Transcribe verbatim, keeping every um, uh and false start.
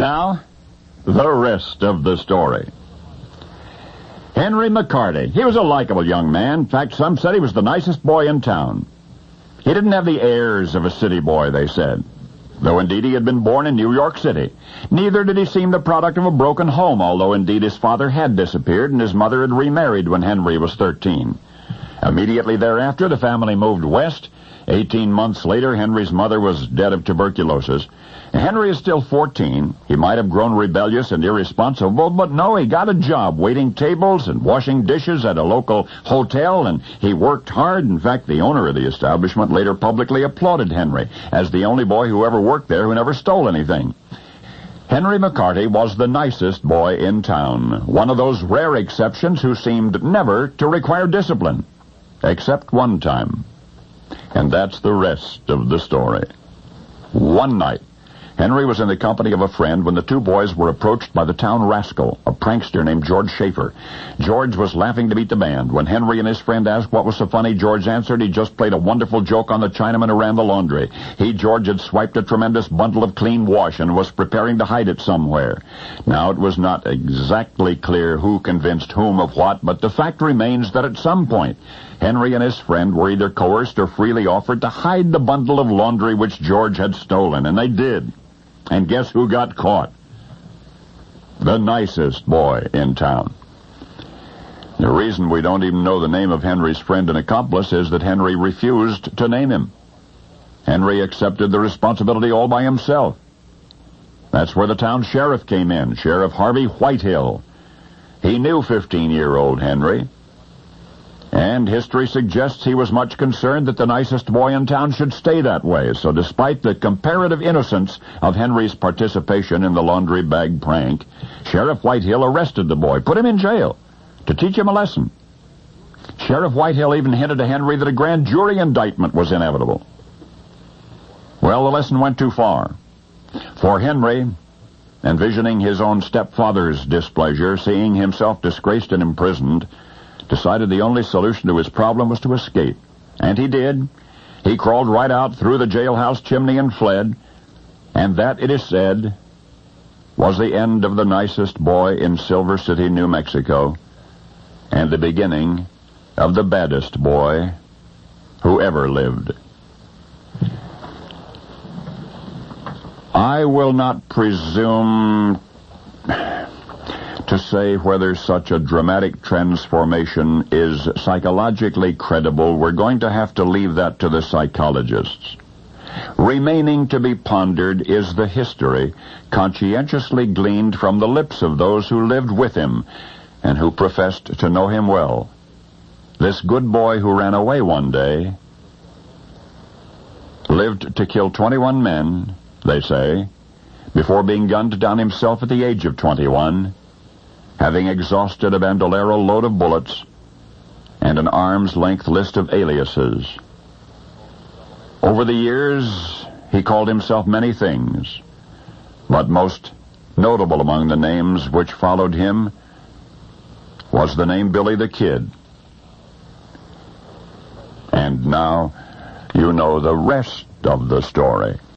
Now, the rest of the story. Henry McCarty. He was a likable young man. In fact, some said he was the nicest boy in town. He didn't have the airs of a city boy, they said, though indeed he had been born in New York City. Neither did he seem the product of a broken home, although indeed his father had disappeared and his mother had remarried when Henry was thirteen. Immediately thereafter, the family moved west. Eighteen months later, Henry's mother was dead of tuberculosis. Henry is still fourteen. He might have grown rebellious and irresponsible, but no, he got a job waiting tables and washing dishes at a local hotel, and he worked hard. In fact, the owner of the establishment later publicly applauded Henry as the only boy who ever worked there who never stole anything. Henry McCarty was the nicest boy in town, one of those rare exceptions who seemed never to require discipline, except one time. And that's the rest of the story. One night, Henry was in the company of a friend when the two boys were approached by the town rascal, a prankster named George Schaefer. George was laughing to beat the band. When Henry and his friend asked what was so funny, George answered he just played a wonderful joke on the Chinaman who ran the laundry. He, George, had swiped a tremendous bundle of clean wash and was preparing to hide it somewhere. Now, it was not exactly clear who convinced whom of what, but the fact remains that at some point, Henry and his friend were either coerced or freely offered to hide the bundle of laundry which George had stolen, and they did. And guess who got caught? The nicest boy in town. The reason we don't even know the name of Henry's friend and accomplice is that Henry refused to name him. Henry accepted the responsibility all by himself. That's where the town sheriff came in, Sheriff Harvey Whitehill. He knew fifteen-year-old Henry, and history suggests he was much concerned that the nicest boy in town should stay that way. So despite the comparative innocence of Henry's participation in the laundry bag prank, Sheriff Whitehill arrested the boy, put him in jail, to teach him a lesson. Sheriff Whitehill even hinted to Henry that a grand jury indictment was inevitable. Well, the lesson went too far. For Henry, envisioning his own stepfather's displeasure, seeing himself disgraced and imprisoned, decided the only solution to his problem was to escape. And he did. He crawled right out through the jailhouse chimney and fled. And that, it is said, was the end of the nicest boy in Silver City, New Mexico, and the beginning of the baddest boy who ever lived. I will not presume to say whether such a dramatic transformation is psychologically credible. We're going to have to leave that to the psychologists. Remaining to be pondered is the history conscientiously gleaned from the lips of those who lived with him and who professed to know him well. This good boy who ran away one day lived to kill twenty-one men, they say, before being gunned down himself at the age of twenty-one, having exhausted a bandolero load of bullets and an arm's-length list of aliases. Over the years, he called himself many things, but most notable among the names which followed him was the name Billy the Kid. And now you know the rest of the story.